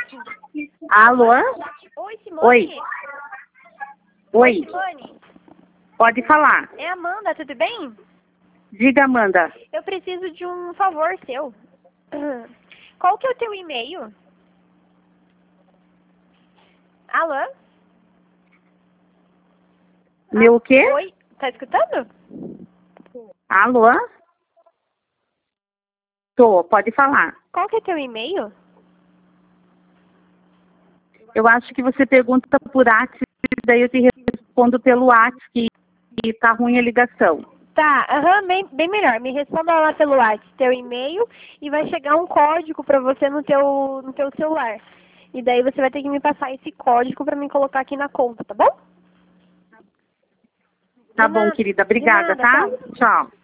Alô? Oi, Simone. Oi. Oi. Simone. Pode falar. É a Amanda, tudo bem? Diga, Amanda. Eu preciso de um favor seu. Qual que é o teu e-mail? Alô? Meu o quê? Oi, tá escutando? Alô? Tô, pode falar. Qual que é teu e-mail? Eu acho que você pergunta por WhatsApp, daí eu te respondo pelo WhatsApp, que tá ruim a ligação. Tá, bem melhor. Me responda lá pelo WhatsApp, teu e-mail, e vai chegar um código pra você no teu celular. E daí você vai ter que me passar esse código pra me colocar aqui na conta, tá bom? Tá De bom, nada, querida. de Obrigada, nada, tá? tchau. Tchau.